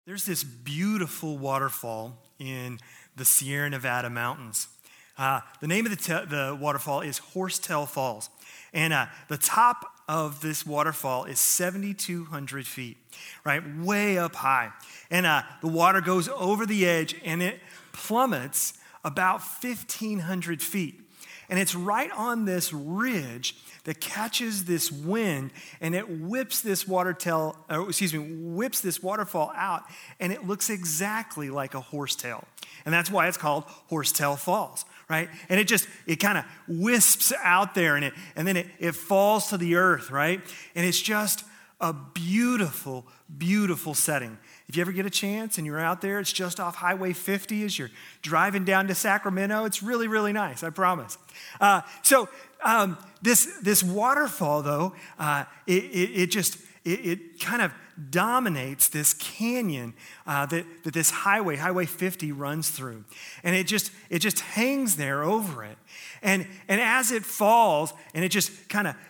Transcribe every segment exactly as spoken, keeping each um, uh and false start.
There's this beautiful waterfall in the Sierra Nevada mountains. Uh, the name of the, te- the waterfall is Horsetail Falls. And uh, the top of this waterfall is seven thousand two hundred feet, right? Way up high. And uh, the water goes over the edge and it plummets about fifteen hundred feet. And it's right on this ridge that catches this wind and it whips this water tail, or excuse me, whips this waterfall out, and it looks exactly like a horsetail. And that's why it's called Horsetail Falls, right? And it just, it kind of wisps out there and it and then it, it falls to the earth, right? And it's just a beautiful, beautiful setting. If you ever get a chance and you're out there, it's just off Highway fifty as you're driving down to Sacramento. It's really, really nice, I promise. Uh, so um, this this waterfall, though, uh, it, it, it just, it, it kind of dominates this canyon uh, that, that this highway, Highway fifty, runs through. And it just, it just hangs there over it. And, and as it falls, and it just kind of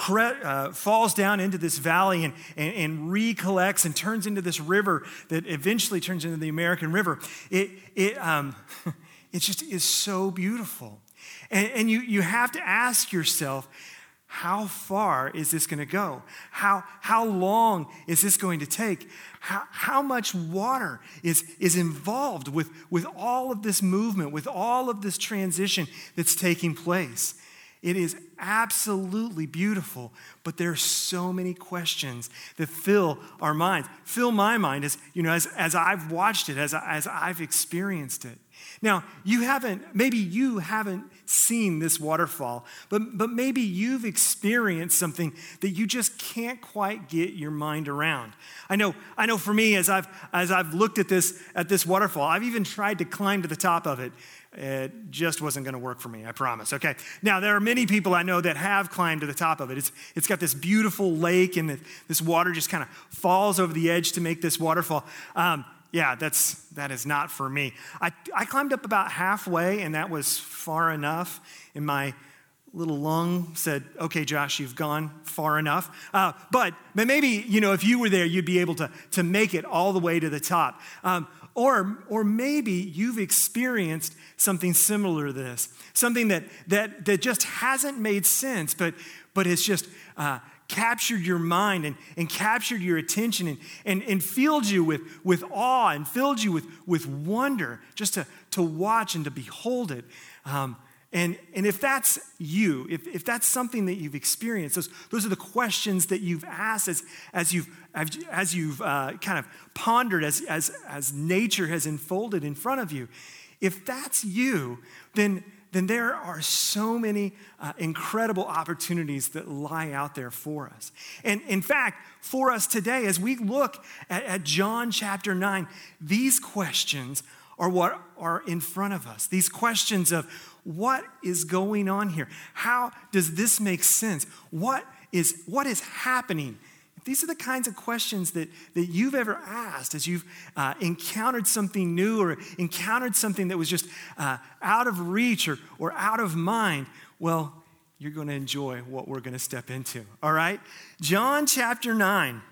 Uh, falls down into this valley and, and, and recollects and turns into this river that eventually turns into the American River. It it um, it just is so beautiful, and, and you you have to ask yourself, how far is this going to go? How how long is this going to take? How how much water is is involved with with all of this movement, with all of this transition that's taking place? It is absolutely beautiful, but there are so many questions that fill our minds, fill my mind as, you know, as, as I've watched it, as, as I've experienced it. Now, you haven't, maybe you haven't seen this waterfall, but, but maybe you've experienced something that you just can't quite get your mind around. I know, I know for me, as I've, as I've looked at this, at this waterfall, I've even tried to climb to the top of it. It just wasn't going to work for me, I promise. Okay. Now, there are many people I know that have climbed to the top of it. It's It's got this beautiful lake, and this water just kind of falls over the edge to make this waterfall. Um, yeah, that's that is not for me. I, I climbed up about halfway, and that was far enough. And my little lung said, okay, Josh, you've gone far enough. Uh, but, but maybe, you know, if you were there, you'd be able to, to make it all the way to the top. Um, Or, or maybe you've experienced something similar to this, something that that that just hasn't made sense, but but has just uh, captured your mind and, and captured your attention and, and, and filled you with, with awe and filled you with, with wonder just to, to watch and to behold it. Um, And, and if that's you, if, if that's something that you've experienced, those, those are the questions that you've asked as, as you've, as you've uh, kind of pondered, as, as, as nature has unfolded in front of you. If that's you, then, then there are so many uh, incredible opportunities that lie out there for us. And in fact, for us today, as we look at, at John chapter nine, these questions are what are in front of us. These questions of, what is going on here? How does this make sense? What is what is happening? These are the kinds of questions that, that you've ever asked as you've uh, encountered something new or encountered something that was just uh, out of reach or, or out of mind. Well, you're going to enjoy what we're going to step into, all right? John chapter nine,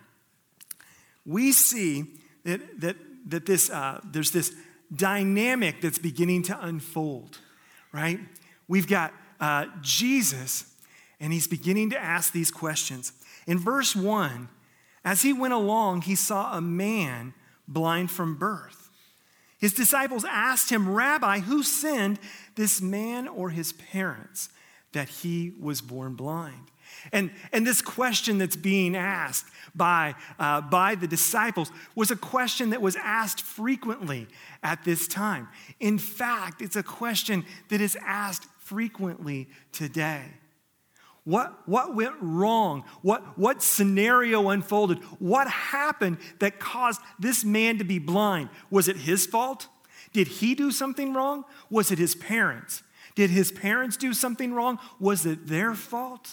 we see that, that, that this uh, there's this dynamic that's beginning to unfold. Right? We've got uh, Jesus, and he's beginning to ask these questions. In verse one, as he went along, he saw a man blind from birth. His disciples asked him, Rabbi, who sinned, this man or his parents, that he was born blind? And, and this question that's being asked by, uh, by the disciples was a question that was asked frequently at this time. In fact, it's a question that is asked frequently today. What, what went wrong? What, what scenario unfolded? What happened that caused this man to be blind? Was it his fault? Did he do something wrong? Was it his parents? Did his parents do something wrong? Was it their fault?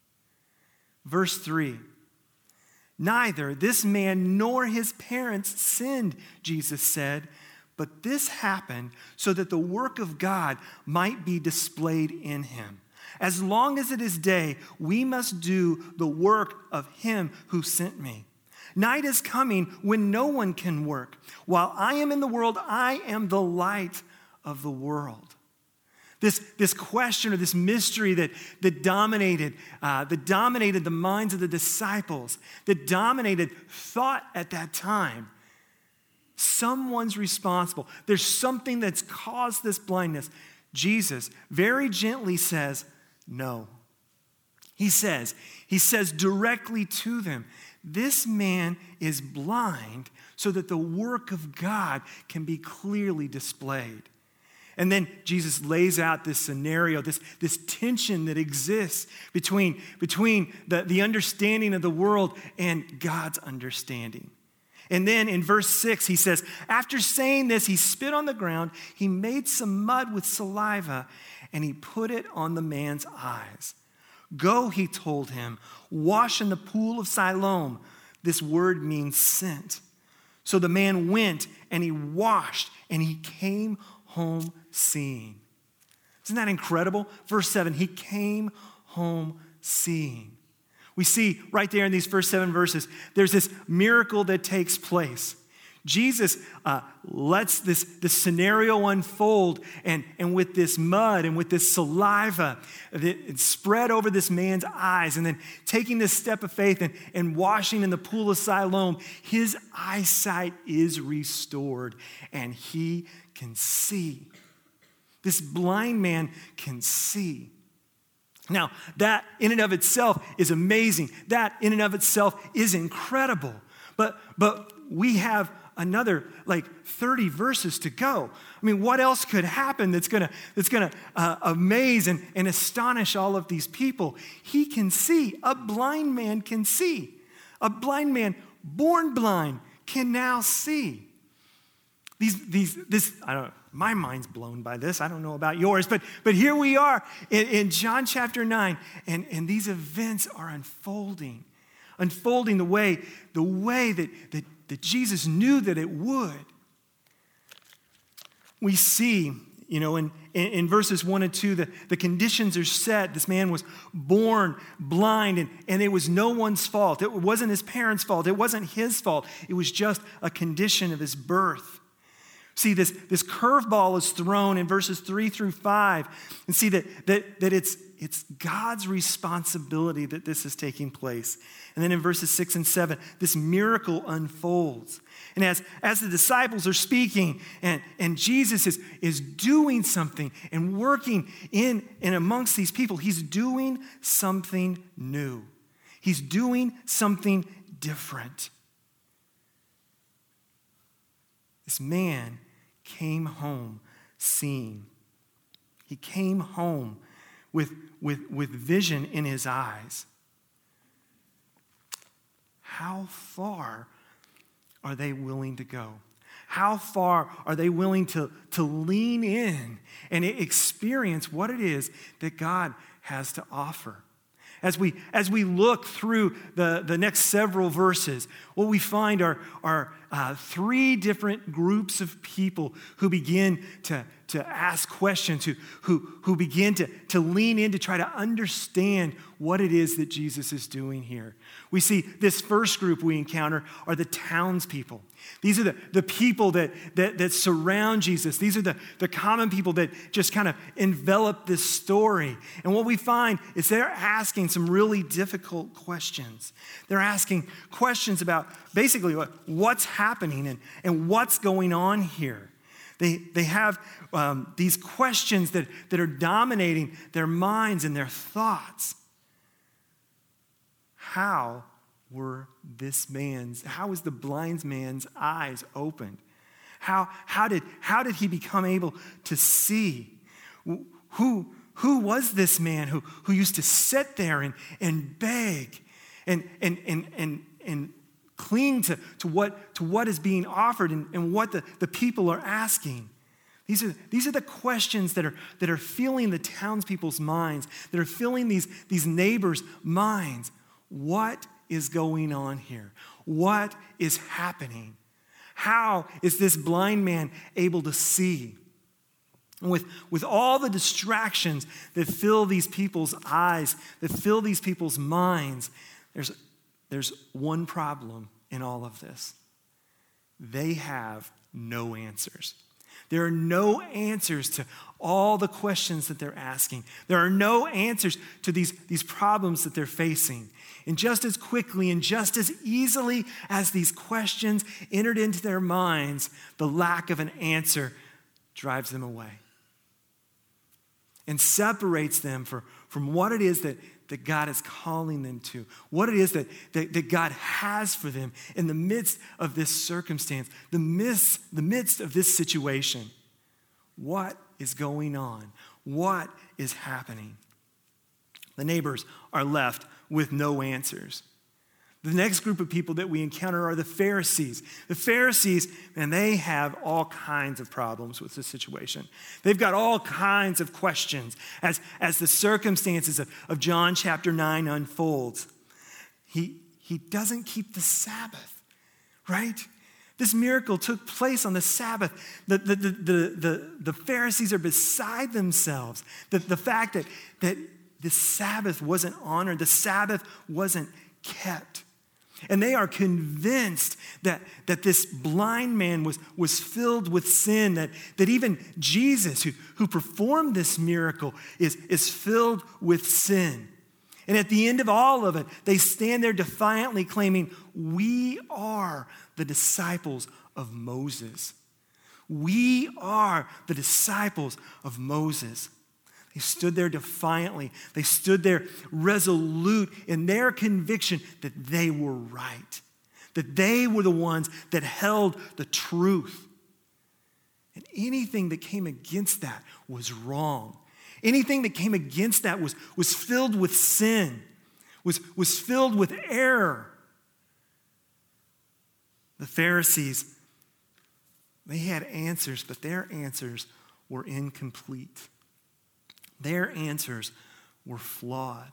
Verse three, neither this man nor his parents sinned, Jesus said, but this happened so that the work of God might be displayed in him. As long as it is day, we must do the work of him who sent me. Night is coming when no one can work. While I am in the world, I am the light of the world. This, this question or this mystery that, that dominated, uh, that dominated the minds of the disciples, that dominated thought at that time. Someone's responsible. There's something that's caused this blindness. Jesus very gently says, no. He says, he says directly to them, this man is blind so that the work of God can be clearly displayed. And then Jesus lays out this scenario, this, this tension that exists between, between the, the understanding of the world and God's understanding. And then in verse six, he says, after saying this, he spit on the ground, he made some mud with saliva, and he put it on the man's eyes. Go, he told him, wash in the pool of Siloam. This word means sent. So the man went, and he washed, and he came home seeing. Isn't that incredible? Verse seven, he came home seeing. We see right there in these first seven verses, there's this miracle that takes place. Jesus uh, lets this, this scenario unfold, and, and with this mud and with this saliva, it spread over this man's eyes, and then taking this step of faith and, and washing in the pool of Siloam, his eyesight is restored, and he can see. This blind man can see. Now, that in and of itself is amazing. That in and of itself is incredible. But, but we have another like thirty verses to go. I mean, what else could happen that's gonna, that's gonna uh, amaze and, and astonish all of these people? He can see. A blind man can see. A blind man, born blind, can now see. These, these, this, I don't know. My mind's blown by this. I don't know about yours, but, but here we are in, in John chapter nine, and, and these events are unfolding, unfolding the way, the way that, that, that Jesus knew that it would. We see, you know, in, in, in verses one and two, the, the conditions are set. This man was born blind, and, and it was no one's fault. It wasn't his parents' fault. It wasn't his fault. It was just a condition of his birth. See, this, this curveball is thrown in verses three through five. And see that, that, that it's, it's God's responsibility that this is taking place. And then in verses six and seven, this miracle unfolds. And as, as the disciples are speaking and, and Jesus is, is doing something and working in and amongst these people, he's doing something new. He's doing something different. This man came home seeing. He came home with, with, with vision in his eyes. How far are they willing to go? How far are they willing to, to lean in and experience what it is that God has to offer? As we, as we look through the, the next several verses, what we find are, are uh, three different groups of people who begin to, to ask questions, who, who, who begin to, to lean in to try to understand what it is that Jesus is doing here. We see this first group we encounter are the townspeople. These are the, the people that, that, that surround Jesus. These are the, the common people that just kind of envelop this story. And what we find is they're asking some really difficult questions. They're asking questions about basically what, what's happening and, and what's going on here. They, they have um, these questions that, that are dominating their minds and their thoughts. How were this man's, how was the blind man's eyes opened? How, how, did, how did he become able to see? Who, who was this man who, who used to sit there and, and beg and, and, and, and, and cling to, to, what, to what is being offered and, and what the, the people are asking? These are, these are the questions that are, that are filling the townspeople's minds, that are filling these, these neighbors' minds. What is going on here? What is happening? How is this blind man able to see? And with, with all the distractions that fill these people's eyes, that fill these people's minds, there's, there's one problem in all of this? They have no answers. There are no answers to all the questions that they're asking. There are no answers to these, these problems that they're facing. And just as quickly and just as easily as these questions entered into their minds, the lack of an answer drives them away and separates them for, from what it is that, that God is calling them to, what it is that, that, that God has for them in the midst of this circumstance, the midst, the midst of this situation. What is going on? What is happening? The neighbors are left with no answers. The next group of people that we encounter are the Pharisees. The Pharisees, and they have all kinds of problems with the situation. They've got all kinds of questions as, as the circumstances of, of John chapter nine unfolds. He, he doesn't keep the Sabbath, right? This miracle took place on the Sabbath. The, the, the, the, the, the Pharisees are beside themselves. The, the fact that, that the Sabbath wasn't honored, the Sabbath wasn't kept. And they are convinced that, that this blind man was, was filled with sin, that, that even Jesus, who, who performed this miracle, is, is filled with sin. And at the end of all of it, they stand there defiantly claiming, we are the disciples of Moses. We are the disciples of Moses. They stood there defiantly. They stood there resolute in their conviction that they were right, that they were the ones that held the truth. And anything that came against that was wrong. Anything that came against that was, was filled with sin, was, was filled with error. The Pharisees, they had answers, but their answers were incomplete. Their answers were flawed.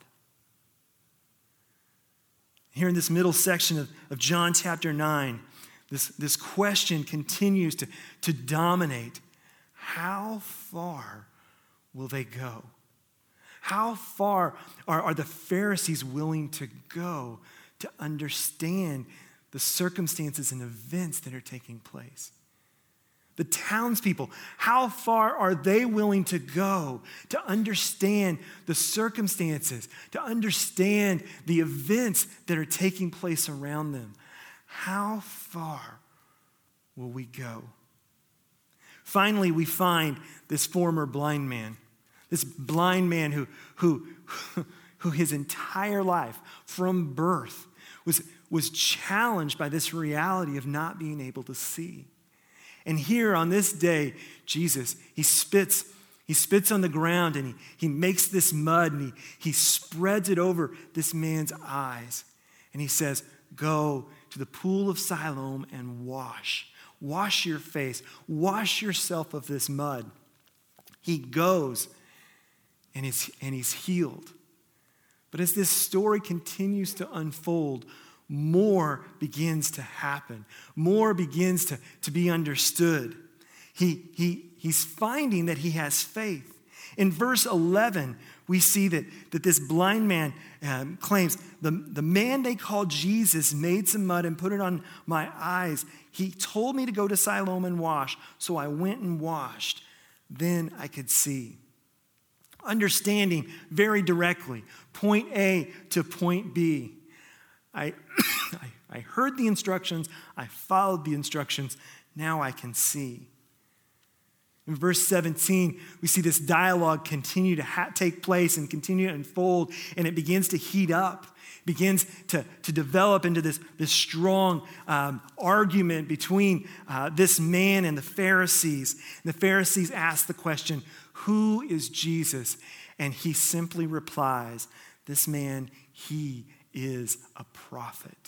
Here in this middle section of, of John chapter nine, this, this question continues to, to dominate. How far will they go? How far are, are the Pharisees willing to go to understand the circumstances and events that are taking place? The townspeople, how far are they willing to go to understand the circumstances, to understand the events that are taking place around them? How far will we go? Finally, we find this former blind man, this blind man who, who, who his entire life from birth was, was challenged by this reality of not being able to see. And here on this day, Jesus, he spits, he spits on the ground and he, he makes this mud and he, he spreads it over this man's eyes. And he says, go to the pool of Siloam and wash. Wash your face. Wash yourself of this mud. He goes and he's, and he's healed. But as this story continues to unfold, more begins to happen. More begins to, to be understood. He, he, he's finding that he has faith. In verse eleven, we see that, that this blind man um, claims, the, the man they called Jesus made some mud and put it on my eyes. He told me to go to Siloam and wash, so I went and washed. Then I could see. Understanding very directly, point A to point B. I, I heard the instructions, I followed the instructions, now I can see. In verse seventeen, we see this dialogue continue to ha- take place and continue to unfold, and it begins to heat up, begins to, to develop into this, this strong um, argument between uh, this man and the Pharisees. And the Pharisees ask the question, who is Jesus? And he simply replies, this man, he is a prophet.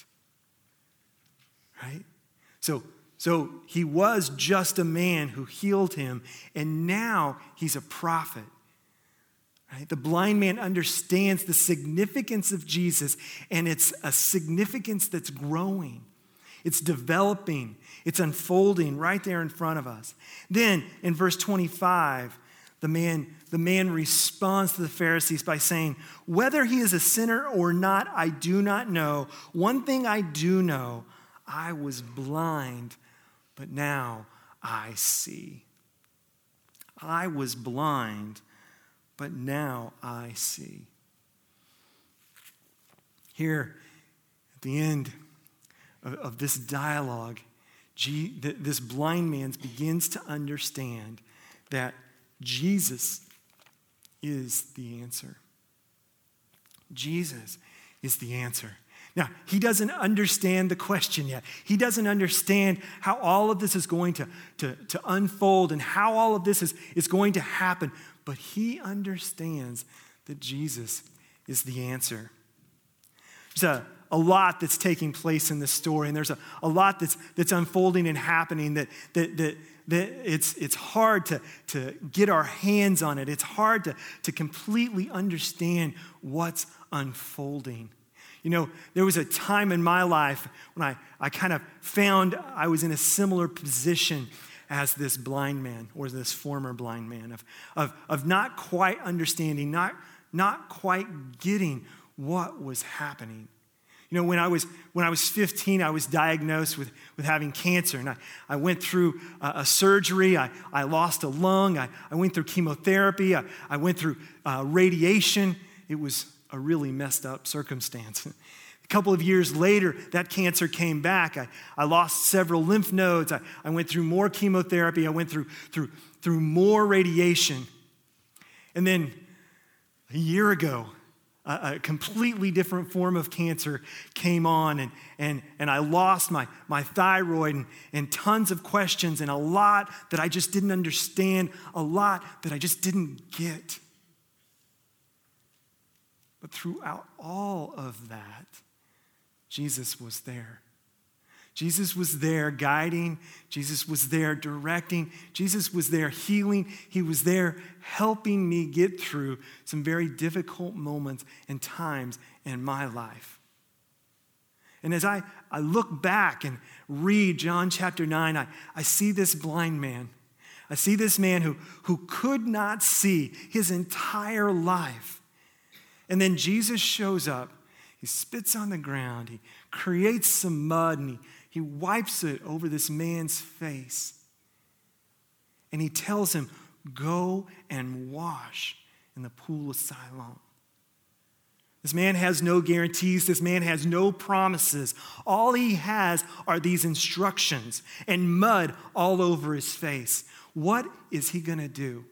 Right? So, so he was just a man who healed him, and now he's a prophet. Right? The blind man understands the significance of Jesus, and it's a significance that's growing. It's developing. It's unfolding right there in front of us. Then in verse twenty-five, the man, the man responds to the Pharisees by saying, whether he is a sinner or not, I do not know. One thing I do know, I was blind, but now I see. I was blind, but now I see. Here, at the end of, of this dialogue, G, th- this blind man begins to understand that Jesus is the answer. Jesus is the answer. Now, he doesn't understand the question yet. He doesn't understand how all of this is going to, to, to unfold and how all of this is, is going to happen. But he understands that Jesus is the answer. There's a, a lot that's taking place in this story, and there's a, a lot that's, that's unfolding and happening that, that, that, that it's, it's hard to, to get our hands on it. It's hard to, to completely understand what's unfolding. You know, there was a time in my life when I, I kind of found I was in a similar position as this blind man, or this former blind man, of, of, of not quite understanding, not, not quite getting what was happening. You know, when I was when I was fifteen, I was diagnosed with, with having cancer, and I, I went through a, a surgery. I, I lost a lung. I, I went through chemotherapy. I, I went through uh, radiation. It was a really messed up circumstance. A couple of years later, that cancer came back. I, I lost several lymph nodes. I, I went through more chemotherapy. I went through, through, through more radiation. And then a year ago, a, a completely different form of cancer came on, and, and, and I lost my, my thyroid, and, and tons of questions, and a lot that I just didn't understand, a lot that I just didn't get. But throughout all of that, Jesus was there. Jesus was there guiding. Jesus was there directing. Jesus was there healing. He was there helping me get through some very difficult moments and times in my life. And as I, I look back and read John chapter nine, I, I see this blind man. I see this man who, who could not see his entire life. And then Jesus shows up. He spits on the ground. He creates some mud, and he, he wipes it over this man's face. And he tells him, go and wash in the pool of Siloam. This man has no guarantees. This man has no promises. All he has are these instructions and mud all over his face. What is he going to do?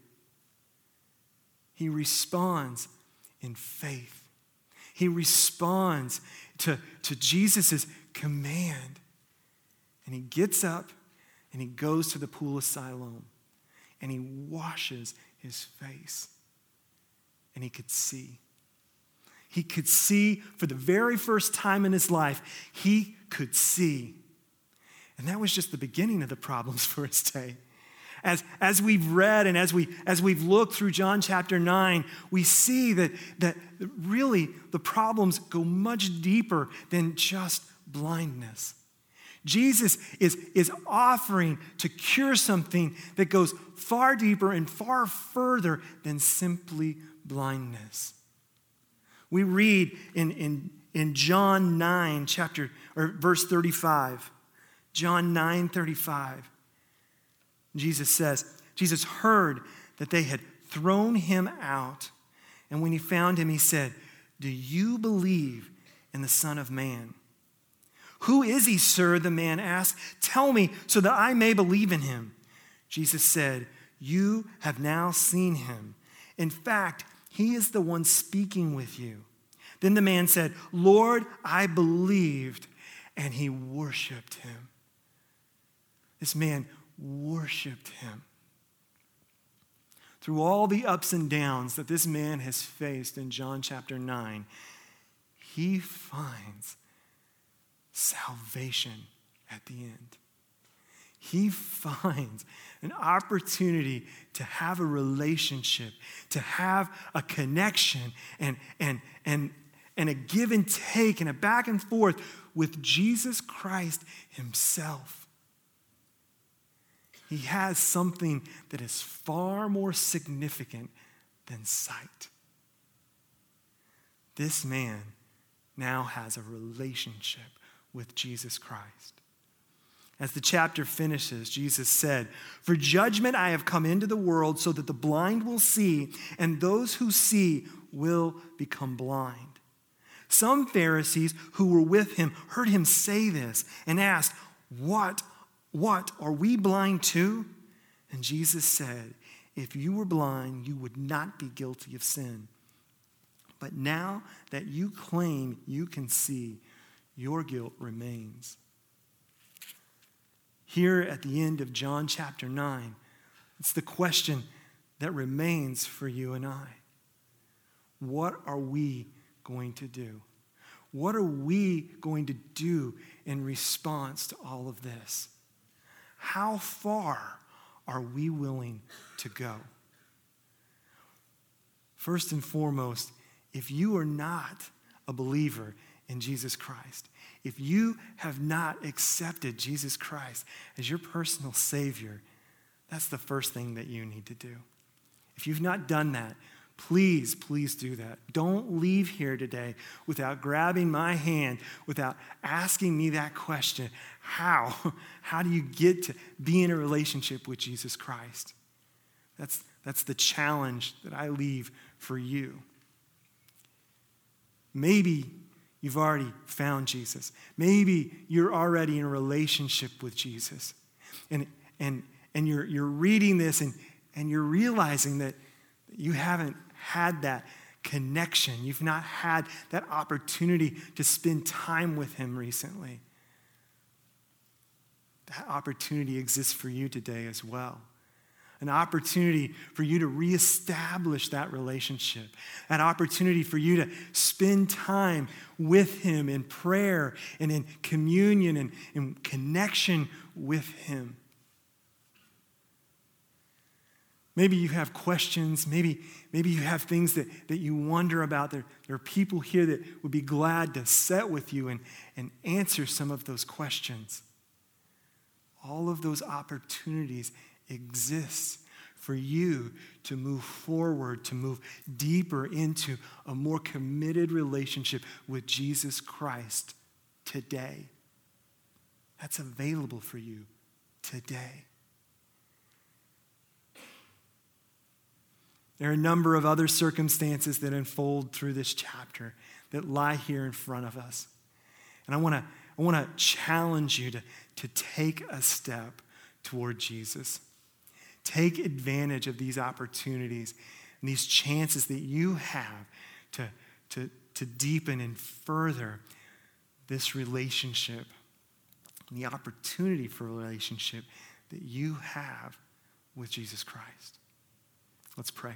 He responds in faith. He responds to, to Jesus' command. And he gets up and he goes to the pool of Siloam and he washes his face. And he could see. He could see for the very first time in his life, he could see. And that was just the beginning of the problems for his day. As, as we've read and as, we, as we've looked through John chapter nine, we see that, that really the problems go much deeper than just blindness. Jesus is, is offering to cure something that goes far deeper and far further than simply blindness. We read in, in, in John nine, chapter or verse thirty-five. John nine thirty-five. Jesus says, Jesus heard that they had thrown him out. And when he found him, he said, do you believe in the Son of Man? Who is he, sir? The man asked. Tell me so that I may believe in him. Jesus said, you have now seen him. In fact, he is the one speaking with you. Then the man said, Lord, I believed. And he worshiped him. This man worshiped him. Through all the ups and downs that this man has faced in John chapter nine, he finds salvation at the end. He finds an opportunity to have a relationship, to have a connection and, and, and, and a give and take and a back and forth with Jesus Christ himself. He has something that is far more significant than sight. This man now has a relationship with Jesus Christ. As the chapter finishes, Jesus said, "For judgment I have come into the world so that the blind will see, and those who see will become blind." Some Pharisees who were with him heard him say this and asked, What, what, are we blind too? And Jesus said, "If you were blind, you would not be guilty of sin. But now that you claim you can see, your guilt remains." Here at the end of John chapter nine, it's the question that remains for you and I. What are we going to do? What are we going to do in response to all of this? How far are we willing to go? First and foremost, if you are not a believer in Jesus Christ, if you have not accepted Jesus Christ as your personal Savior, that's the first thing that you need to do. If you've not done that, please, please do that. Don't leave here today without grabbing my hand, without asking me that question. How? How do you get to be in a relationship with Jesus Christ? That's, that's the challenge that I leave for you. Maybe you've already found Jesus. Maybe you're already in a relationship with Jesus. And, and, and you're, you're reading this and, and you're realizing that you haven't had that connection. You've not had that opportunity to spend time with him recently. That opportunity exists for you today as well. An opportunity for you to reestablish that relationship. An opportunity for you to spend time with him in prayer and in communion and in connection with him. Maybe you have questions. Maybe, maybe you have things that, that you wonder about. There, there are people here that would be glad to sit with you and, and answer some of those questions. All of those opportunities exist for you to move forward, to move deeper into a more committed relationship with Jesus Christ today. That's available for you today. There are a number of other circumstances that unfold through this chapter that lie here in front of us. And I want to I want to challenge you to, to take a step toward Jesus. Take advantage of these opportunities and these chances that you have to, to, to deepen and further this relationship and the opportunity for a relationship that you have with Jesus Christ. Let's pray.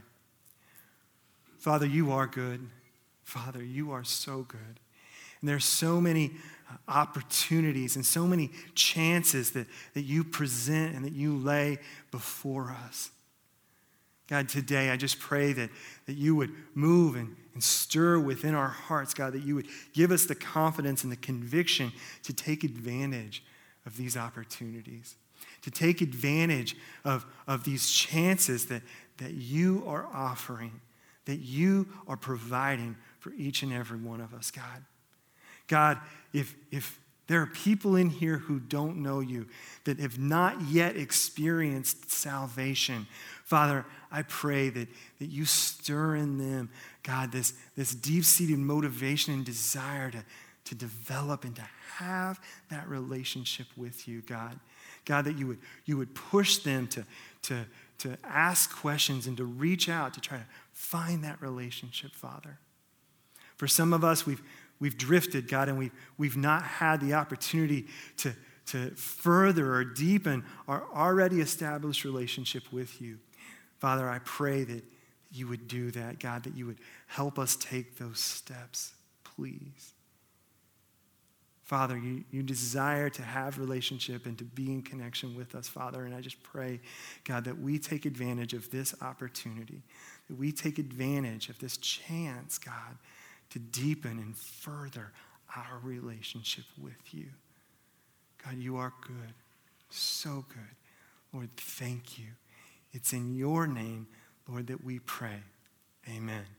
Father, you are good. Father, you are so good. And there are so many uh, opportunities and so many chances that, that you present and that you lay before us. God, today I just pray that, that you would move and, and stir within our hearts, God, that you would give us the confidence and the conviction to take advantage of these opportunities, to take advantage of, of these chances that, that you are offering, that you are providing for each and every one of us, God. God, if, if there are people in here who don't know you, that have not yet experienced salvation, Father, I pray that, that you stir in them, God, this, this deep-seated motivation and desire to, to develop and to have that relationship with you, God. God, that you would, you would push them to, to, to ask questions and to reach out to try to find that relationship, Father. For some of us, we've We've drifted, God, and we've, we've not had the opportunity to, to further or deepen our already established relationship with you. Father, I pray that you would do that, God, that you would help us take those steps, please. Father, you, you desire to have relationship and to be in connection with us, Father, and I just pray, God, that we take advantage of this opportunity, that we take advantage of this chance, God, to deepen and further our relationship with you. God, you are good, so good. Lord, thank you. It's in your name, Lord, that we pray. Amen.